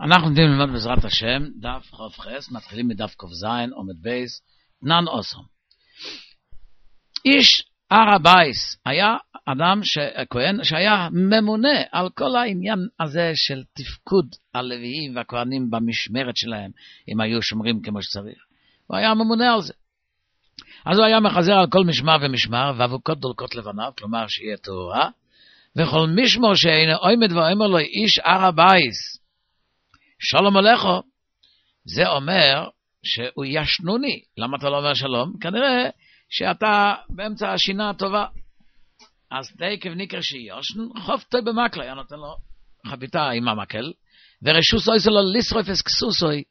אנחנו יודעים ללמוד בעזרת השם, דף חוף חס, מתחילים מדף קוף זין, עומד בייס, נן אוסום. איש הר הבייס היה אדם כהן שהיה ממונה על כל העניין הזה של תפקוד הלוויים והכהנים במשמרת שלהם, אם היו שומרים כמו שצריך. הוא היה ממונה על זה. אז הוא היה מחזר על כל משמר ומשמר, ואבוקות דולקות לבניו, כלומר שיהיה תאורה, וכל משמור שאינו עומד ואומר לו איש הר הבייס, שלום עליכו, זה אומר שהוא ישנוני. למה אתה לא אומר שלום? כנראה שאתה באמצע השינה הטובה. אז תקף ניקר שיושן, חופתוי במקלה, היה נותן לו חביתה עם המקל, ורשוס אוי שלו לשרוף אסקסוסוי,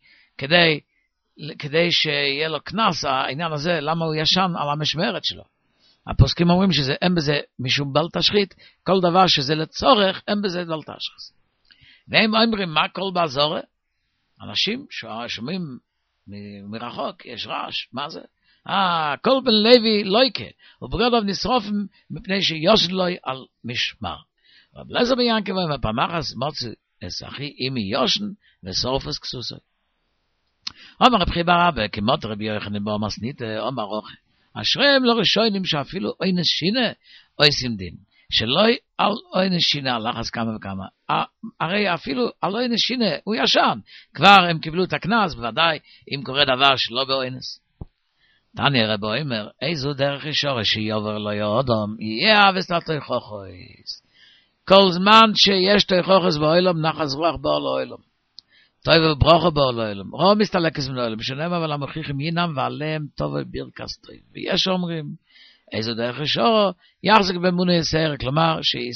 כדי שיהיה לו כנס, העניין הזה, למה הוא ישן על המשמרת שלו. הפוסקים אומרים שזה אין בזה משום בל תשחית, כל דבר שזה לצורך, אין בזה בל תשחית. והם אומרים, מה כל בעזורה? אנשים שומעים מרחוק, יש רעש, מה זה? כל בן לוי לויקה, ובגדוב נשרוף מפני שיושד לוי על משמר. רב לזר ביאנקה ואומר, פעמחס מוצא אסחי אימי יושן ושרוף אס כסוסוי. אומר רב חיבר רבה, כמות רבי יוחנן בו מסנית, אומר רוחה. אשריהם לא ראשונים שאפילו אינס שינה או עושים דין. שלא על אינס שינה, לחס כמה וכמה. הרי אפילו על אינס שינה, הוא ישן. כבר הם קיבלו את הכנס, בוודאי אם קורה דבר שלא באינס. תניא רבי אומר, איזו דרך ישורש שיובר לא יודום, יהיה אבס לתויכוכויס. כל זמן שיש תויכוכוס באוילום, נחס רוח באול אוילום. טוב וברוכו באול אוילום. רוב מסתלקס מן אוילום, שנאמר אבל המוכיחים ינם ועליהם טוב ובירקס טוב. ויש אומרים, איזו דרך ישורו, יחזק באמונה יסער, כלומר,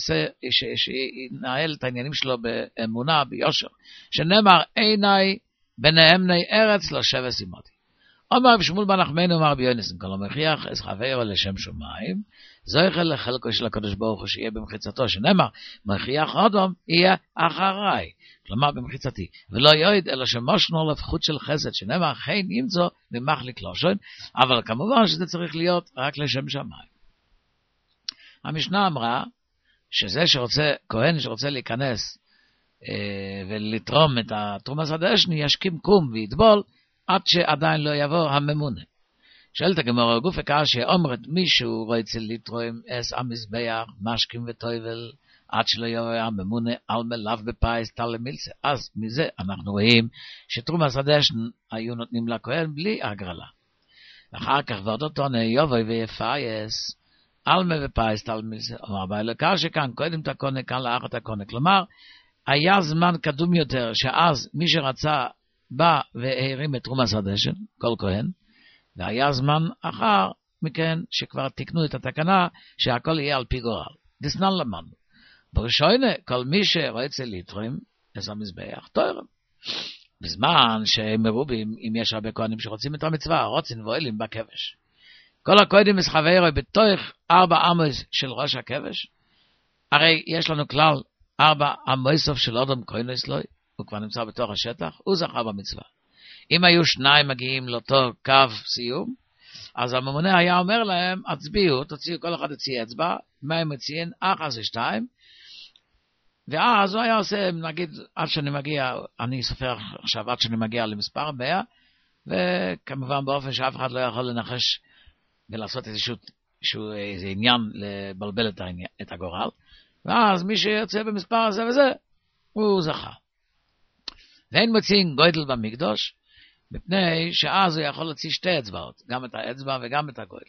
שינהל את העניינים שלו באמונה, ביושר. שנאמר, עיני בנאמני ארץ לשבת סימותי. אומר בשמול בן נחמני אומר ביונסן, כל המכריח אז חברו לשם שמיים, זויכל לחלקו של הקדוש ברוך הוא שיהיה במחיצתו, שנאמר, מכריח אדום יהיה אחריי, כלומר במחיצתי, ולא יועד אלא שמושנו לפחות של חסד, שנאמר, חן ימצא ממחליק לושן, אבל כמובן שזה צריך להיות רק לשם שמיים. המשנה אמרה, שזה שרוצה, כהן שרוצה להיכנס ולתרום את התרומה סדשני, ישכים קום ויטבול, עד שעדיין לא יבוא הממונה. שאלת הגמרא גוף יקר שאומרת מישהו רוצה לתרום אס המזבח, משקים וטויבל, עד שלא יבוא הממונה על מלאב בפייס תל למילסה. אז מזה אנחנו רואים שתרומה סדשן היו נותנים לכהן בלי הגרלה. אחר כך ועדות עונה יבוא ויפייס, על בפייס תל למילסה. אומר בעל יקר שכאן קודם תקונה, כאן לאחר תקונה. כלומר, היה זמן קדום יותר שאז מי שרצה בא והרים את תרומה סדשן, כל כהן, והיה זמן אחר מכן שכבר תקנו את התקנה שהכל יהיה על פי גורל. דסנן למדנו. בראשונה, כל מי שרוצה לתרום את המזבח, תורם. בזמן שהם מרובים, אם יש הרבה כהנים שרוצים את המצווה, רוצים ואוהלים בכבש. כל הכהנים מסחברו בתוך 4 עמוס של ראש הכבש, הרי יש לנו כלל 4 עמוסוף של אדם כהן אצלוי, הוא כבר נמצא בתוך השטח, הוא זכה במצווה. אם היו 2 מגיעים לאותו קו סיום, אז הממונה היה אומר להם, הצביעו, תוציאו, כל אחד יוציא אצבע, מה הם מציעים? 1 זה 2, ואז הוא היה עושה, נגיד, עד שאני מגיע, אני סופר עכשיו, עד שאני מגיע למספר 100, וכמובן באופן שאף אחד לא יכול לנחש, ולעשות איזה עניין לבלבל את הגורל, ואז מי שיוצא במספר הזה וזה, הוא זכה. ואין מוצאים גודל במקדוש, מפני שאז הוא יכול להוציא 2 אצבעות, גם את האצבע וגם את הגודל.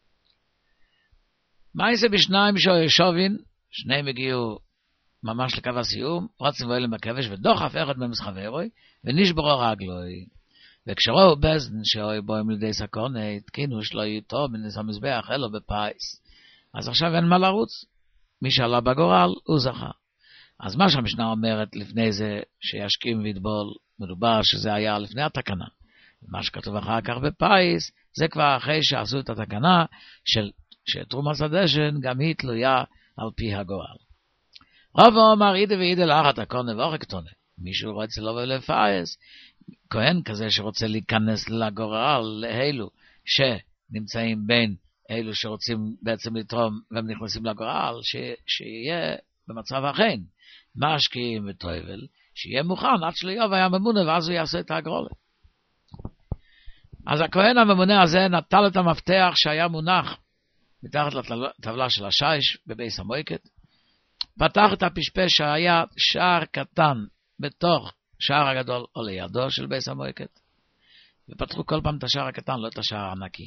מה יעשה בשניים שובין? 2 הגיעו ממש לקו הסיום, רוצים ואוהלים בכבש, ודוחף אחד במסחברוי, ונשברו רגלוי. וכשראו בזן שאוי בוים לידי סקונה, התקינו שלא יתו מנס המזבח, אלו בפייס. אז עכשיו אין מה לרוץ. מי שעלה בגורל, הוא זכה. אז מה שהמשנה אומרת לפני זה, שישכים ויטבול, מדובר שזה היה לפני התקנה. מה שכתוב אחר כך בפייס, זה כבר אחרי שעשו את התקנה, שתרומה סדשן גם היא תלויה על פי הגורל. רב אומר, אידה ואידה לאחת הקונה ואורך קטונה. מישהו רוצה לבוא לפייס, כהן כזה שרוצה להיכנס לגורל, לאלו שנמצאים בין אלו שרוצים בעצם לתרום והם נכנסים לגורל, שיהיה במצב אחר. משקים וטויבל, שיהיה מוכן עד שליוב היה ממונה, ואז הוא יעשה את הגרולה. אז הכהן הממונה הזה נטל את המפתח שהיה מונח מתחת לטבלה של השיש בבייס המויקת, פתח את הפשפש שהיה שער קטן בתוך שער הגדול או לידו של בייס המויקת, ופתחו כל פעם את השער הקטן, לא את השער הענקי.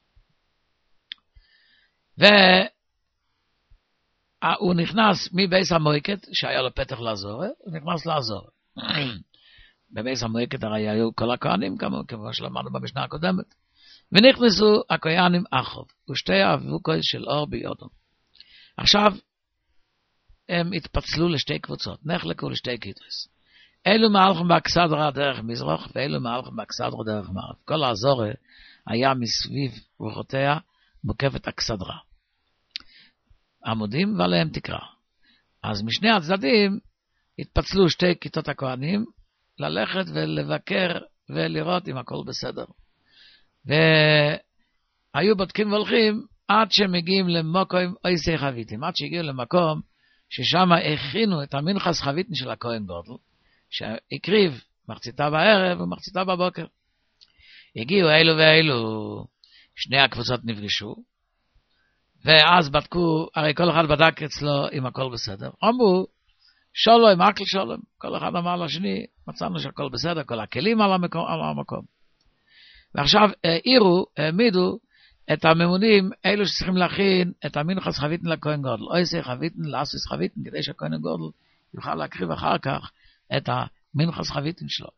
והוא נכנס מבייס המויקת, שהיה לו פתח לעזור, הוא נכנס לעזור. בבייס המויקת הרי היו כל הכהנים, כמו שלמדנו במשנה הקודמת. ונכנסו הכהנים אחוב, ושתי האבוקות של אור ביודו. עכשיו, הם התפצלו לשתי קבוצות, נחלקו לשתי כיתות. אלו מהלכים באכסדרה דרך מזרח, ואלו מהלכים באכסדרה דרך מערב. כל האזור היה מסביב רוחותיה מוקפת אכסדרה. עמודים ועליהם תקרה. אז משני הצדדים התפצלו שתי כיתות הכהנים, ללכת ולבקר ולראות אם הכל בסדר. והיו בודקים והולכים עד שמגיעים למקום אויסי חביתים, עד שהגיעו למקום ששם הכינו את המנחס חביתין של הכהן גודל, שהקריב מחציתה בערב ומחציתה בבוקר. הגיעו אלו ואלו, שני הקבוצות נפגשו, ואז בדקו, הרי כל אחד בדק אצלו אם הכל בסדר. אמרו, שולם, אקל שולם, כל אחד אמר לשני, מצאנו שהכל בסדר, כל הכלים על המקום. ועכשיו העמידו את הממונים, אלו שצריכים להכין את המנחס חביתין לכהן גודל, אויסי חביתין לאסיס חביתין, כדי שהכהן גודל יוכל להקריב אחר כך את המנחס חביתין שלו.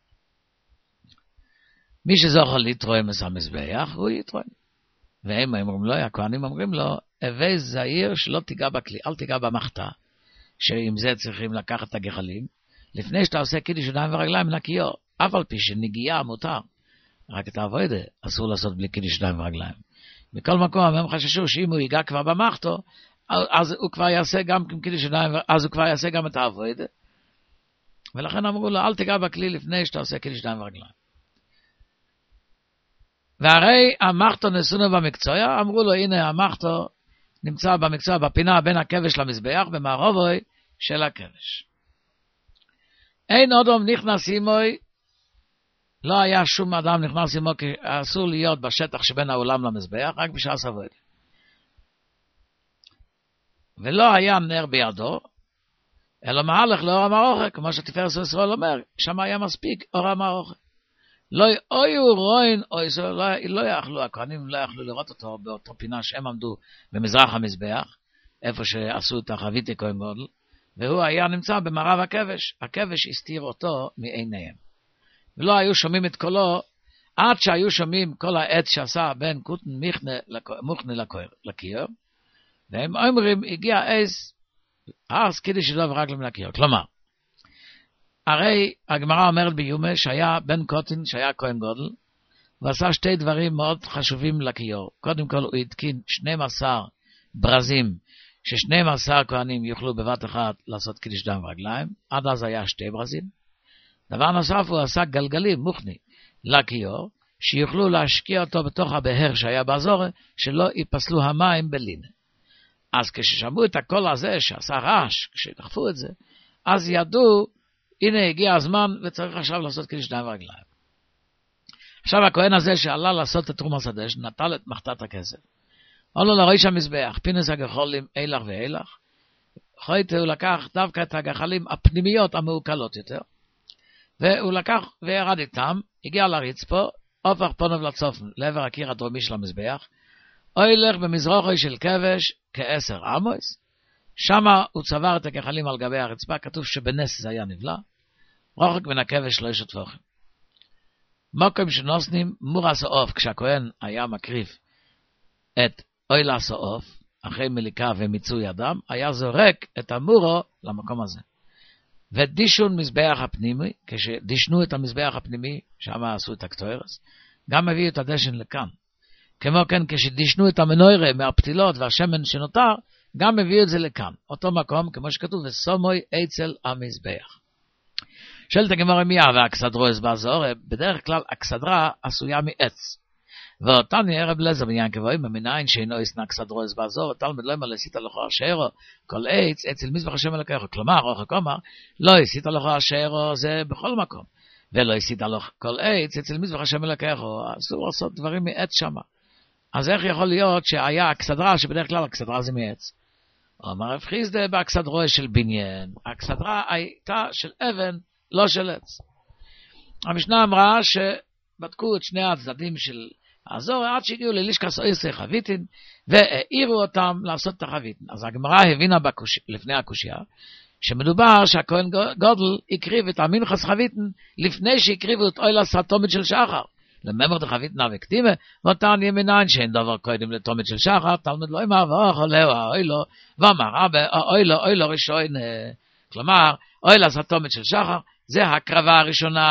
מי שזוכר לתרום את המזבח, הוא יתרום. והם אומרים לו, הכהנים אומרים לו, הווי זהיר שלא תיגע בכלי, אל תיגע במחתה, שעם זה צריכים לקחת את הגחלים, לפני שאתה עושה קידוש ידיים ורגליים נקיות, אף על פי שנגיעה מותר, רק את העבודה אסור לעשות בלי קידוש ידיים ורגליים. מכל מקום הם חששו שאם הוא ייגע כבר במחתו, אז הוא כבר יעשה גם קידוש ידיים, אז הוא כבר יעשה גם את העבודה, ולכן אמרו לו, אל תיגע בכלי לפני שאתה עושה קידוש ידיים ורגליים. והרי המחתו נסונו במקצוע, אמרו לו, הנה המחתו נמצא במקצוע בפינה בין הכבש למזבח, במערובוי של הכבש. אין אדם נכנס עמוי, לא היה שום אדם נכנס עמו, כי אסור להיות בשטח שבין העולם למזבח, רק בשעת עבודה. ולא היה נר בידו, אלא מהלך לאור המערוכת, כמו שתפארת ישראל אומר, שם היה מספיק אור המערוכת. לא היו רואים, לא יכלו, הכהנים לא יכלו לראות אותו באותו פינה שהם עמדו במזרח המזבח, איפה שעשו את החבית כהן גודל, והוא היה נמצא במערב הכבש, הכבש הסתיר אותו מעיניהם. ולא היו שומעים את קולו, עד שהיו שומעים כל העת שעשה בין קוטן מוכנה לקיר, והם אומרים, הגיע אז קידוש ידיים ורגליים לקיר. כלומר, הרי הגמרא אומרת ביומה שהיה בן קוטין שהיה כהן גודל, ועשה שתי דברים מאוד חשובים לכיור. קודם כל הוא התקין 12 ברזים, ש12 כהנים יוכלו בבת אחת לעשות קידוש ידיים ורגליים, עד אז היה 2 ברזים. דבר נוסף, הוא עשה גלגלים מוכני לכיור, שיוכלו להשקיע אותו בתוך הבהר שהיה באזור, שלא ייפסלו המים בלינה. אז כששמעו את הקול הזה שעשה רעש, כשדחפו את זה, אז ידעו, הנה הגיע הזמן וצריך עכשיו לעשות קידוש ידיים ורגליים. עכשיו הכהן הזה שעלה לעשות את תרומת הקדש, נטל את מחתת הכסף. עולו לראש המזבח, פינס הגחלים אילך ואילך, חויטה הוא לקח דווקא את הגחלים הפנימיות המעוקלות יותר, והוא לקח וירד איתם, הגיע לרצפה, הופך פוניו לצופן, לעבר הקיר הדרומי של המזבח, הולך במזרחו של כבש כ10 עמוס, שמה הוא צבר את הגחלים על גבי הרצפה, כתוב שבנס זה היה נבלע, רוחק מן הכבש 3 טפוחים. מוקם שנוסנים מורס העוף, כשהכהן היה מקריב את אוילס העוף, אחרי מליקה ומיצוי הדם, היה זורק את המורו למקום הזה. ודישון מזבח הפנימי, כשדישנו את המזבח הפנימי, שם עשו את הקטורס, גם הביאו את הדשן לכאן. כמו כן, כשדישנו את המנוירה מהפתילות והשמן שנותר, גם הביאו את זה לכאן. אותו מקום, כמו שכתוב, וסומוי אצל המזבח. שואלת הגמרא מיה והאכסדרה באזור, בדרך כלל אכסדרה עשויה מעץ. ואותני ערב לזר בעניין כבואים, במנין שאינו יסנק סדרוס בעזור, תלמד לא אמר להסית הלכו אשרו, כל עץ, אצל מזבח השם אלוקיך, כלומר, אוכל כומר, לא הסית הלכו אשרו, זה בכל מקום, ולא הסית הלכו כל עץ, אצל מזבח השם אלוקיך, אסור לעשות דברים מעץ שמה. אז איך יכול להיות שהיה אכסדרה, שבדרך כלל אכסדרה זה מעץ? אומר רב חיסדא באכסדרה של בניין, האכסדרה הייתה של אבן, לא של עץ. המשנה אמרה שבדקו את שני הצדדים של הזור, עד שהגיעו ללשכס עשר חביתין, והעירו אותם לעשות את החביתין. אז הגמרא הבינה לפני הקושיה, שמדובר שהכהן גודל הקריב את המנחס חביתין, לפני שהקריבו את אוילס התומית של שחר. לממר דחביתין וקדימה, ואותן ימינן שאין דבר קודם לתומית של שחר, תלמוד לא אמר, ואוכלהו האוילו, ואמר רבי, אוילו ראשון, כלומר, אוילס התומית של שחר, זה הקרבה הראשונה.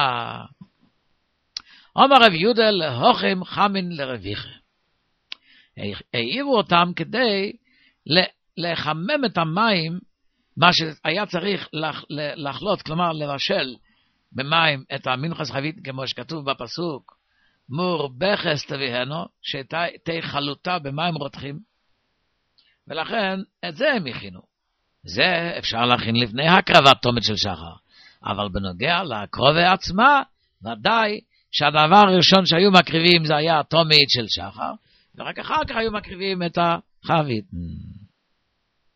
אומר רב יהודה להוכם חמין לרוויחה. העירו אותם כדי לחמם את המים, מה שהיה צריך לחלות, כלומר לבשל במים את המנחס חבית, כמו שכתוב בפסוק, מור בכס תביהנו, שתהיה חלוטה במים רותחים, ולכן את זה הם הכינו. זה אפשר להכין לפני הקרבת תומת של שחר, אבל בנוגע לקרובה עצמה, ודאי שהדבר הראשון שהיו מקריבים זה היה התומית של שחר, ורק אחר כך היו מקריבים את החבית.